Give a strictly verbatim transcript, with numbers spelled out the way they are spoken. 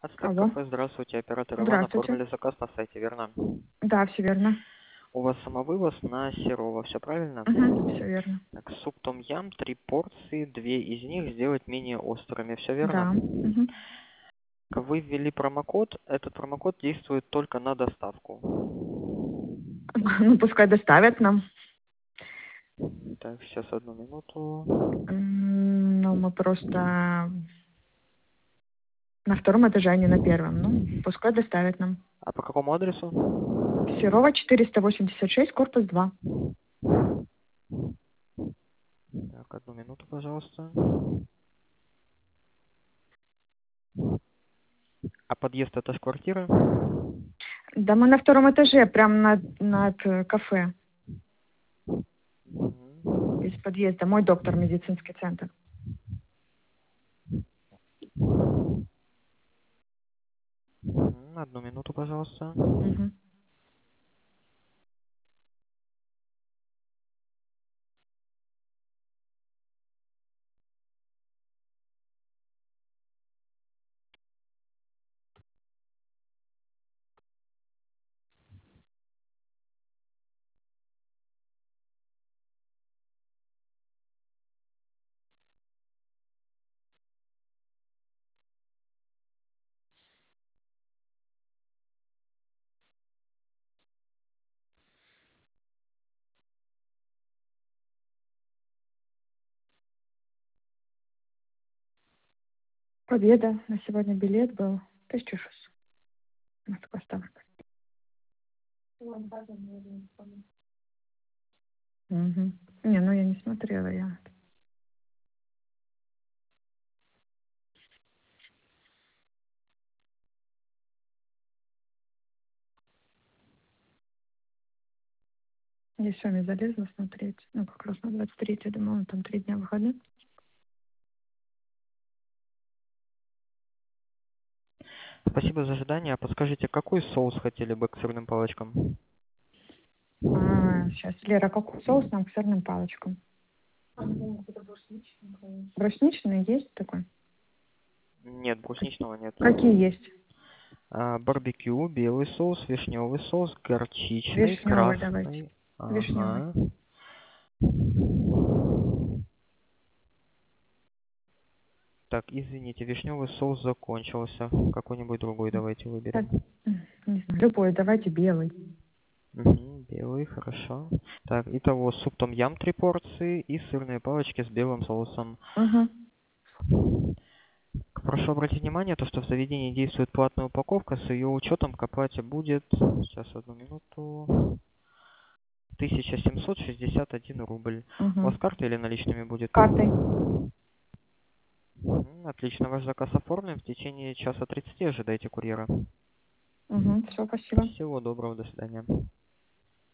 Ацтек Алло. кафе, здравствуйте, оператор Иван, Здравствуйте. оформили заказ на сайте, верно? Да, все верно. У вас самовывоз на Серова, все правильно? Угу, все верно. Так, суп том ям, три порции, две из них сделать менее острыми, все верно? Да. Угу. Вы ввели промокод, этот промокод действует только на доставку. Ну, пускай доставят нам. Так, сейчас одну минуту. М, Ну, мы просто на втором этаже, а не на первом. Ну, пускай доставят нам. А по какому адресу? Серова четыреста восемьдесят шесть, корпус два. Так, одну минуту, пожалуйста. А подъезд это ж квартира? Да, мы на втором этаже, прям над, над э, кафе. Мгм. Из подъезда. Мой доктор, медицинский центр. Мгм, одну минуту, пожалуйста. Угу. Победа. На сегодня билет был тысяча шестьсот. Москва ставка. Угу. Не, ну я не смотрела, я. Я сегодня залезла смотреть. Ну, как раз на двадцать третье, думала, там три дня выходных. Спасибо за ожидание. А подскажите, какой соус хотели бы к сырным палочкам? А, сейчас, Лера, какой соус нам к сырным палочкам? Брусничный есть такой? Нет, брусничного нет. Какие есть? А, барбекю, белый соус, вишневый соус, горчичный, Вишневый давайте. красный. Вишневый. Ага. Так, извините, вишневый соус закончился. Какой-нибудь другой давайте Так, выберем. м, не знаю, любой, давайте белый. Мгм, белый, хорошо. Так, итого суп том ям три порции и сырные палочки с белым соусом. Угу. Прошу обратить внимание, то, что в заведении действует платная упаковка, с ее учетом к оплате будет, сейчас одну минуту, тысяча семьсот шестьдесят один рубль. У Угу. вас карта или наличными будет? Картой. Мгм, отлично, ваш заказ оформлен. В течение часа тридцати ожидайте курьера. Угу. Все, спасибо. Всего доброго, до свидания.